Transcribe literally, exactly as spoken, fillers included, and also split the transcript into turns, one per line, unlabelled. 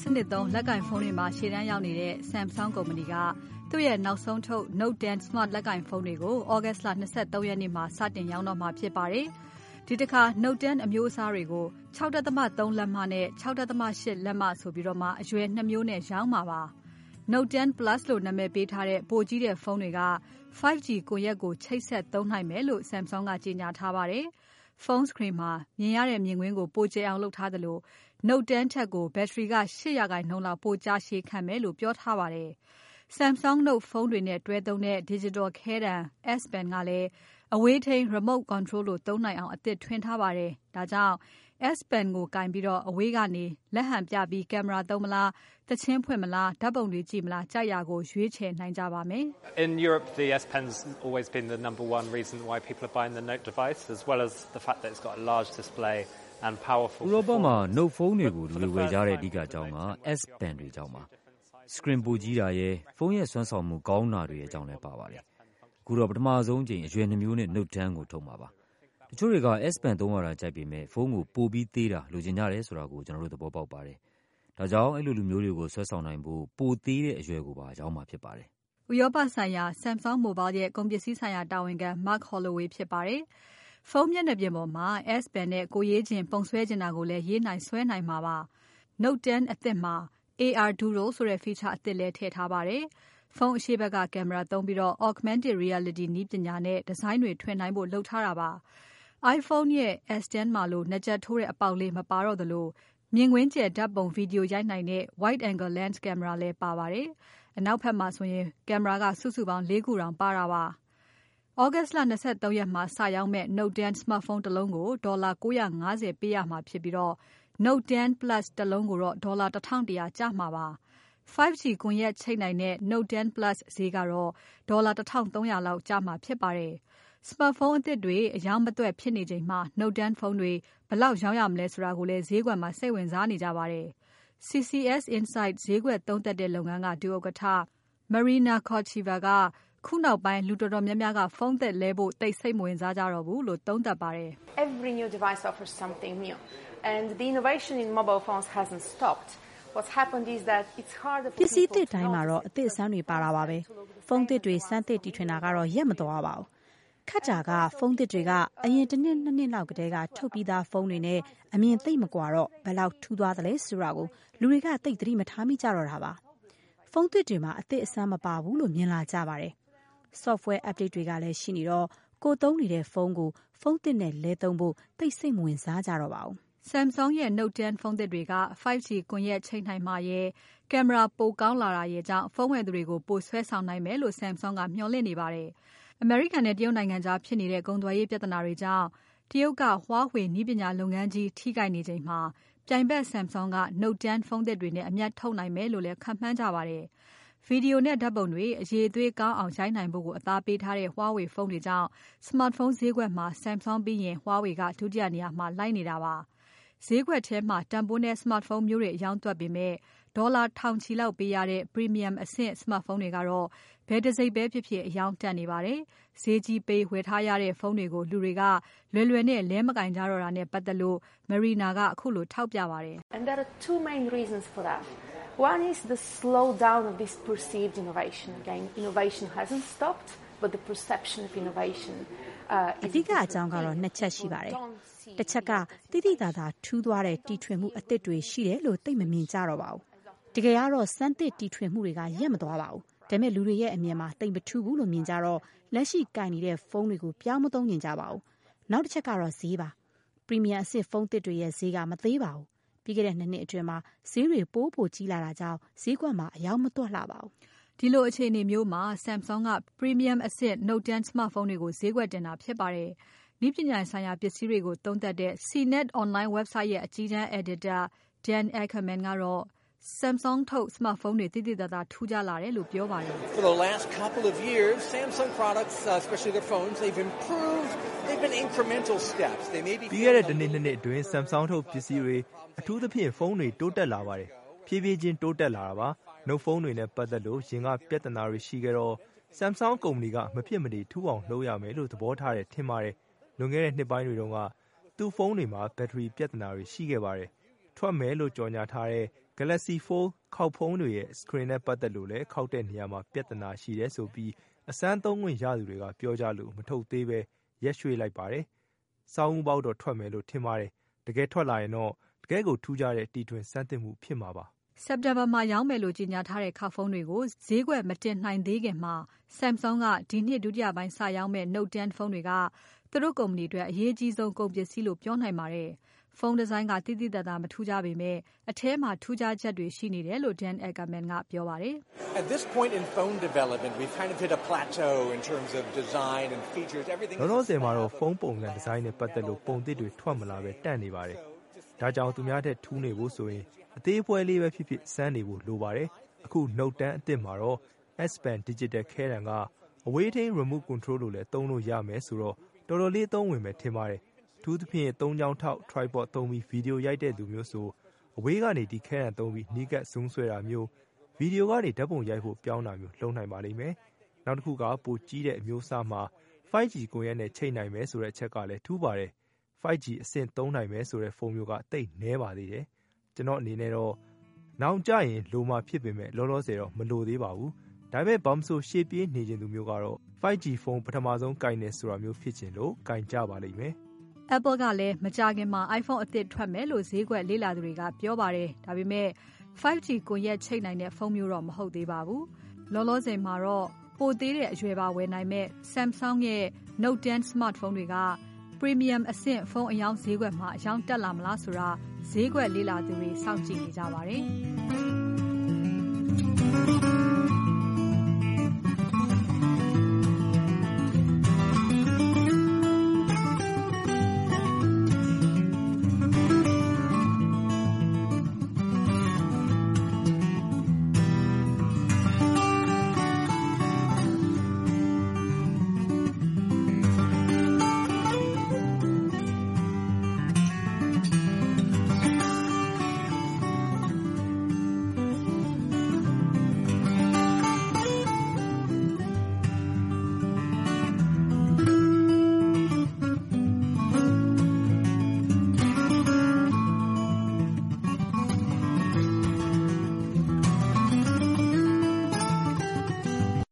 စနစ်သုံးလက်ကင်ဖုန်းတွေမှာရှေ့တန်းရောက်နေတဲ့ Samsung ကုမ္ပဏီကသူ့ရဲ့နောက်ဆုံးထုတ် Note ten Smart လက်ကင်ဖုန်းတွေကို August လ ၂၃ ရက်နေ့မှာစတင်ရောင်းတော့မှာဖြစ်ပါတယ်။ဒီတစ်ခါ Note ten အမျိုးအစားတွေကို ၆.၃ လက်မနဲ့ ၆.၈ လက်မဆိုပြီးတော့မှအရွယ်နှစ်မျိုးနဲ့ရောင်းမှာပါ။ Note ten Plus လို့နာမည်ပေးထားတဲ့ပိုကြီးတဲ့ဖုန်းတွေက five G ကွန်ရက်ကိုချိတ်ဆက်သုံးနိုင်မယ်လို့ Samsung ကကြေညာထားပါတယ်။ ဖုန်း screen မှာမြင်ရတဲ့မြင်ကွင်းကိုပိုကျယ်အောင်လုပ်ထားသလို Note ten ထက်ကိုဘက်ထရီကeightရာခိုင်နှုန်းလောက်ပိုကြာရှည်ခံမယ်လို့ပြောထားပါတယ်။ Samsung Note ဖုန်းတွေနဲ့တွဲသုံးတဲ့ Digital ခဲတံ S Pen ကလည်းအဝေးထိန်း Remote Control လို့သုံးနိုင်အောင်အသစ်ထွင်ထားပါတယ်။ဒါကြောင့် S Pen ကိုကိုင်ပြီးအဝေးကနေလက်ဟန်ပြပြီးကင်မရာသုံးမလား၊သီချင်းဖွင့်မလား၊ဓါတ်ပုံတွေကြည့်မလားကြိုက်ရာကိုရွေးချယ်နိုင်ကြပါမယ်။
In Europe, the S Pen's always been the number one reason why people are buying the Note device, as well as the fact that it's got a large display and powerful.
ဥရောပမှာ Note ဖုန်းတွေကိုလူတွေဝယ်ကြတဲ့အဓိကအကြောင်းက S Pen တွေကြောင့်ပါ။ screen ပိုကြီးတာရဲ့ဖုန်းရဲ့စွမ်းဆောင်မှုကောင်းတာတွေရဲ့အကြောင်းလည်းပါပါတယ်။အခုတော့ပထမဆုံးအကြိမ်အရွယ်နှမျိုးနဲ့ Note ten ကိုထုတ်မှာပါ။တချို့တွေက S Pen သုံးရတာကြိုက်ပေမဲ့ဖုန်းကိုပိုပြီးသေးတာလိုချင်ကြတယ်ဆိုတာကိုကျွန်တော်တို့သဘောပေါက်ပါတယ်။ဒါကြောင့်အဲ့လိုလူမျိုးတွေကိုဆွဲဆောင်နိုင်ဖို့ပိုသေးတဲ့အရွယ်ကိုပါရောင်းမှာဖြစ်ပါတယ်
။ဥရောပဆိုင်ရာ Samsung Mobile ရဲ့ကုန်ပစ္စည်းဆိုင်ရာတာဝန်ခံ Mark Holloway ဖြစ်ပါတယ်။ဖုန်းမျက်နှာပြင်ပေါ်မှာ S Pen နဲ့ကိုယ်ရေးချင်ပုံဆွဲချင်တာကိုလည်းရေးနိုင်ဆွဲနိုင်မှာပါ။ Note ten အသစ်မှာ A R Doodle ဆိုတဲ့ feature အသစ်လည်းထည့်ထားပါတယ်။ဖုန်းအရှေ့ဘက်ကကင်မရာသုံးပြီး Augmented Reality နည်းပညာနဲ့ဒီဇိုင်းတွေထွင်နိုင်ဖို့လုပ်ထားတာပါ။ iPhone ရဲ့ S ten မှာလိုနားကြပ်ထိုးတဲ့အပေါက်လေးမပါတော့သလိုမြင်ကွင်းကျယ်ဓါတ်ပုံ Video ရိုက်နိုင်တဲ့ Wide Angle Lens ကင်မရာလည်းပါပါတယ်။အနောက်ဘက်မှာဆိုရင်ကင်မရာကစုစုပေါင်း၄ခုတောင်ပါတာပါ။ August လ ၂၃ ရက်မှာစရောင်းမယ့် Note ten smartphone တစ်လုံးကိုဒေါ်လာ၉၅၀ပေးရမှာဖြစ်ပြီး Note ten Plus တစ်လုံးကိုတော့ဒေါ်လာone thousand one hundredကျမှာပါ။ five G ကွန်ရက်ချိတ်နိုင်တဲ့ Note ten Plus ဈေးကတော့ဒေါ်လာone thousand three hundredလောက်ကျမှာဖြစ်ပါတယ်။ Smartphone အသစ်တွေအရောင်းမသွက်ဖြစ်နေချိန်မှာ Note ten ဖုန်းတွေဘယ်လောက်ရောင်းရမလဲဆိုတာကိုလည်းဈေးကွက်မှာစိတ်ဝင်စားနေကြပါတယ်။ C C S Insight ဈေးကွက်သုံးသပ်တဲ့လုပ်ငန်းကဒုဥက္ကဋ္ဌ Marina Kocheva ကခုနောက်ပိုင်းလူတော်တော်များများကဖုန်းသစ်လဲဖို့သိပ်စိတ်မဝင်စားကြတော့ဘူးလို့သုံးသပ်ပါတယ်
။ Every new device offers something new and the innovation in mobile phones hasn't stopped. What's happened is that it's harder for people to
ပစ္စည်းသစ်တိုင်းမှာတော့အသစ်အဆန်းတွေပါတာပါပဲ။ဖုန်းသစ်တွေစမ်းသစ်တီထွင်တာကတော့ရက်မသွားပါဘူး။ခက်တာကဖုန်းသစ်တွေကအရင်တစ်နှစ်နှစ်နှစ်လောက်ကတည်းကထုတ်ပြီးသားဖုန်းတွေနဲ့အမြင်သိပ်မကွာတော့ဘယ်လောက်ထူးသွားသလဲဆိုတာကိုလူတွေကသိပ်သတိမထားမိကြတော့တာပါ။ဖုန်းသစ်တွေမှာအသစ်အဆန်းမပါဘူးလို့မြင်လာကြပါတယ်။ software update တွေကလည်းရှိနေတော့ကိုသုံးနေတဲ့ဖုန်းကိုဖုန်းသစ်နဲ့လဲသုံးဖို့သိစိတ်မဝင်စားကြတော့ပါဘူး
။ Samsung ရဲ့ Note ten ဖုန်းသစ်တွေကfive G ကွန်ရက်ချိတ်နိုင်မှာရယ်ကင်မရာပိုကောင်းလာတာရယ်ကြောင့်ဖုန်းဝယ်သူတွေကိုပိုဆွဲဆောင်နိုင်မယ်လို့ Samsung ကမျှော်လင့်နေပါတယ်။ အမေရိကန်နဲ့တရုတ်နိုင်ငံကြားဖြစ်နေတဲ့ကုန်သွယ်ရေးပြဿနာတွေကြောင့်တရုတ်က Huawei နည်းပညာလုပ်ငန်းကြီးထိခိုက်နေချိန်မှာပြိုင်ဘက် Samsung က Note ten ဖုန်းသစ်တွေနဲ့အမြတ်ထုတ်နိုင်မယ်လို့လည်းခန့်မှန်းကြပါတယ်။ Video နဲ့ဓါတ်ပုံတွေအရည်အသွေးကောင်းအောင်ရိုက်နိုင်ဖို့ကိုအသားပေးထားတဲ့ Huawei ဖုန်းတွေကြောင့် Smartphone ဈေးကွက်မှာ Samsung ပြီးရင် Huawei ကဒုတိယနေရာမှာလိုက်နေတာပါ။ဈေးကွက်ထဲမှာတန်ဖိုးနည်း Smartphone မျိုးတွေအရောင်းသွက်ပေမဲ့ဒေါ်လာထောင်ချီလောက်ပေးရတဲ့ Premium အဆင့် Smartphone တွေကတော့ဘယ်တံဆိပ်ပဲဖြစ်ဖြစ်အရောင်းတက်နေပါတယ်။ဈေးကြီးပေးဝယ်ထားရတဲ့ဖုန်းတွေကိုလူတွေကလွယ်လွယ်နဲ့လဲမကိုင်ကြတော့တာနဲ့ပတ်သက်လို့ Marina ကခုလိုထောက်ပြပါတယ်။
And there are two main reasons for that. One is the slowdown of this perceived innovation. Again, innovation hasn't stopped, but the perception of innovation uh, is
အဓိကအကြောင်းကတော့နှစ်ချက်ရှိပါတယ်။တစ်ချက်ကတိတိကျကျထူးသွားတဲ့တီထွင်မှုအသစ်တွေရှိတယ်လို့သိမမြင်ကြတော့ပါဘူး။တကယ်ကတော့စမ်းသစ်တီထွင်မှုတွေကရက်မသွားပါဘူး။ဒါပေမဲ့လူတွေရဲ့အမြင်မှာတိတ်မထူးဘူးလို့မြင်ကြတော့လက်ရှိကင်နေတဲ့ဖုန်းတွေကိုပြောင်းမသုံးမြင်ကြပါဘူး။နောက်တစ်ချက်ကတော့ဈေးပါ။ Premium အဆင့်ဖုန်းသစ်တွေရဲ့ဈေးကမသေးပါဘူး။ပြီးခဲ့တဲ့နှစ်နှစ်အတွင်းမှာဈေးတွေပိုးပိုကြီးလာတာကြောင့်ဈေးကွက်မှာအယောင်မသွက်လှပါဘူး
။ဒီလိုအခြေအနေမျိုးမှာ Samsung က Premium အဆင့် Note ten smartphone တွေကိုဈေးကွက်တင်တာဖြစ်ပါတယ်။နည်းပညာဆိုင်ရာပစ္စည်းတွေကိုသုံးသပ်တဲ့ C net Online website ရဲ့အကြီးတန်း Editor Dan Ackerman ကတော့ Samsung ထုတ် smartphone တွေသိသိသာသာထူးခြားလာတယ်လို့ပြောပါတယ်
။ For the last couple of years, Samsung products, uh, especially their phones, they've improved. They've been incremental steps. They may be
ပြီးခဲ့တဲ့တစ်နှစ်နှစ်နှစ်အတွင်း Samsung ထုတ်ပစ္စည်းတွေအထူးသဖြင့်ဖုန်းတွေတိုးတက်လာပါတယ်။ဖြည်းဖြည်းချင်းတိုးတက်လာတာပါ။ Note ဖုန်းတွေနဲ့ပတ်သက်လို့ရင်ကပြဿနာတွေရှိခဲ့တော့ Samsung ကုမ္ပဏီကမဖြစ်မနေထူအောင်လုပ်ရမယ်လို့သဘောထားတယ်ထင်ပါတယ်။လွန်ခဲ့တဲ့နှစ်ပိုင်းတွေတုန်းကသူ့ဖုန်းတွေမှာဘက်ထရီပြဿနာတွေရှိခဲ့ပါတယ်။ထွက်မယ်လို့ကြော်ညာထားတဲ့ Galaxy Fold ခောက်ဖုံးတွေရဲ့ screen နဲ့ပတ်သက်လို့လည်းခောက်တဲ့နေရာမှာပြဿနာရှိတယ်ဆိုပြီးအစမ်းသုံးဝင်ရသူတွေကပြောကြလို့မထုတ်သေးပဲရက်ရွှေ့လိုက်ပါတယ်။စောင်းဦးပေါက်တော့ထွက်မယ်လို့ထင်ပါတယ်။တကယ်ထွက်လာရင်တော့တကယ်ကိုထူးခြားတဲ့တီထွင်စမ်းသစ်မှုဖြစ်မှာပါ
။ September မှာရောင်းမယ်လို့ကြေညာထားတဲ့ခောက်ဖုံးတွေကိုဈေးကွက်မတင်နိုင်သေးခင်မှာ Samsung ကဒီနှစ်ဒုတိယပိုင်းစရောင်းမဲ့ Note 10 ဖုန်းတွေကသူတို့ကုမ္ပဏီအတွက်အရေးကြီးဆုံးကုန်ပစ္စည်းလို့ပြောနိုင်ပါတယ်။ဖုန်းဒီဇိုင်းကတိတိတတ်တာမထူးခြားပေမဲ့အထဲမှာထူးခြားချက်တွေရှိနေတယ်လို့ Dan Ackerman ကပြောပါတယ်။
At this point in phone development we've kind of hit a plateau in terms of design and features everything.
လောလောဆယ်မှာတော့ဖုန်းပုံစံဒီဇိုင်းနဲ့ပတ်သက်လို့ပုံသစ်တွေထွက်မလာပဲတန့်နေပါတယ်။ဒါကြောင့်သူများတဲ့ထူးနေဖို့ဆိုရင်အသေးအဖွဲလေးပဲဖြစ်ဖြစ်စမ်းနေဖို့လိုပါတယ်။အခု Note 10 အသစ်မှာတော့ S Pen Digital ခဲတံကအဝေးထိန်း remote control လို့လည်းသုံးလို့ရမယ်ဆိုတော့တော်တော်လေးသုံးဝင်မယ်ထင်ပါတယ်။ထူးသဖြင့်သုံးချောင်းထောက် tripod သုံးပြီးဗီဒီယိုရိုက်တဲ့သူမျိုးဆိုအဝေးကနေဒီခဲတံသုံးပြီးနီးကပ် zoom ဆွဲတာမျိုးဗီဒီယိုကနေဓာတ်ပုံရိုက်ဖို့ပြောင်းတာမျိုးလုပ်နိုင်ပါလိမ့်မယ်။နောက်တစ်ခုကပိုကြီးတဲ့အမျိုးအစားမှာ five G ကွန်ရက်နဲ့ချိတ်နိုင်မယ်ဆိုတဲ့အချက်ကလည်းထူးပါတယ်။ five G အဆင့်သုံးနိုင်မယ်ဆိုတဲ့ဖုန်းမျိုးကတိတ်နည်းပါသေးတယ်။ကျွန်တော်အနေနဲ့တော့နောင်ကြရင်လိုမှဖြစ်ပေမဲ့လောလောဆယ်တော့မလိုသေးပါဘူး။ဒါပေမဲ့ဘာမဆိုရှေ့ပြေးနေခြင်းသူမျိုးကတော့ five G ဖုန်းပထမဆုံးကင်နေဆိုတာမျိုးဖြစ်ခြင်းလို့ကင်ကြပါလိမ့်မယ်
။ Apple ကလည်းမကြာခင်မှာ iPhone အသစ်ထွက်မယ်လို့ဈေးကွက်လေ့လာသူတွေကပြောပါတယ်။ဒါပေမဲ့ five G ကွန်ရက်ချိတ်နိုင်တဲ့ဖုန်းမျိုးတော့မဟုတ်သေးပါဘူး။လောလောဆယ်မှာတော့ပိုသေးတဲ့အရွယ်ပါဝယ်နိုင်မဲ့ Samsung ရဲ့ Note 10 smartphone တွေက Premium အဆင့်ဖုန်းအယောင်ဈေးကွက်မှာအယောင်တက်လာမလားဆိုတာဈေးကွက်လေ့လာသူတွေစောင့်ကြည့်နေကြပါတယ်။